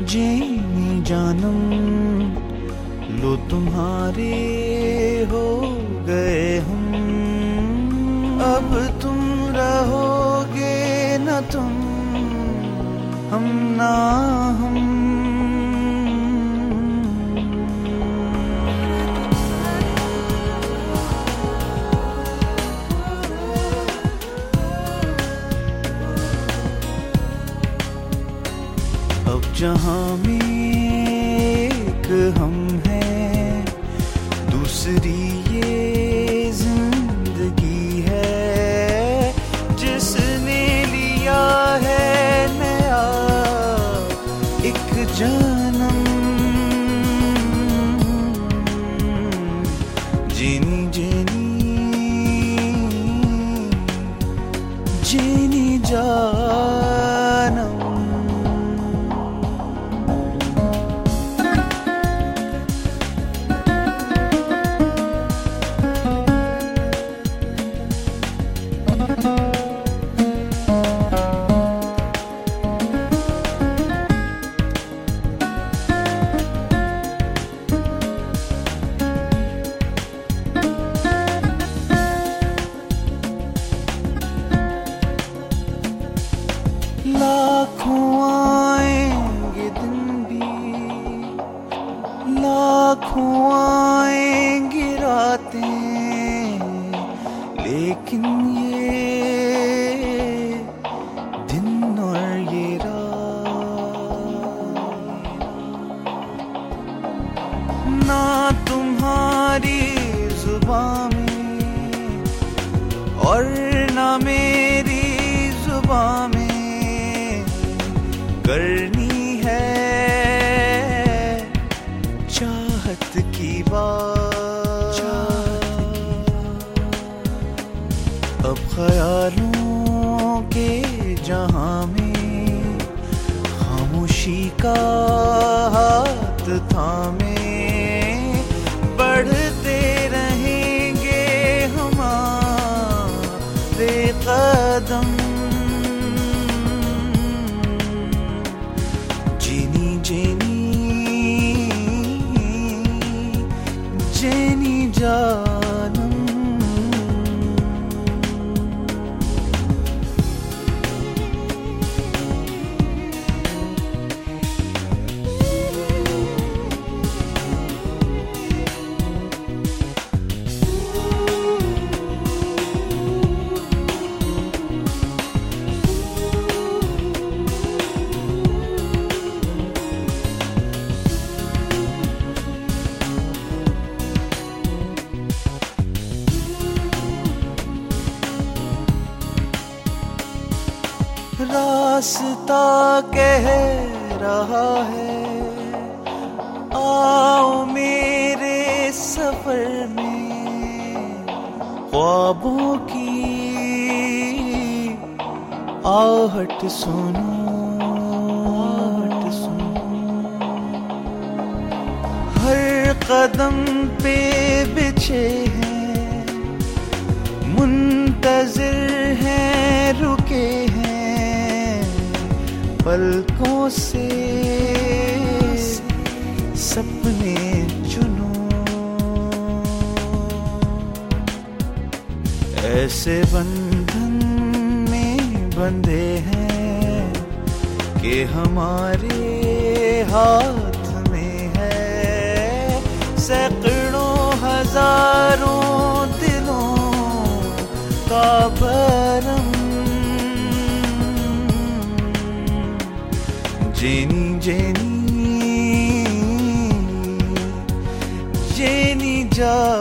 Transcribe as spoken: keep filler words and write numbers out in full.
Jenny जानम लो तुम्हारे हो गए हम, अब तुम रहोगे न तुम हम ना हम। अब जहां में एक हम हैं, दूसरी ये जिंदगी है, जिसने लिया है नया एक जन्म। जेनी जेनी जेनी जानम। लाखों आएंगे दिन भी, लाखों आएंगी रातें, लेकिन ये दिन और ये रात ना तुम्हारी जुबान में और ना मेरी जुबान में करनी है चाहत की बात। अब ख्यालों के जहां में खामोशी का हाथ थामे बढ़ते रहेंगे हमारे कदम। जेनी जेनी जेनी जानम। रास्ता कह रहा है आओ मेरे सफर में, ख्वाबों की आहट सुनो, आहट सुनो। हर कदम पे बिछे हैं, मुंतजिर हैं, रुके हैं, पलकों से सपने चुनो। ऐसे बंधन में बंधे हैं कि हमारे हाथ में है सैकड़ों हजारों दिलों का भरम। जेनी जेनी जेनी जा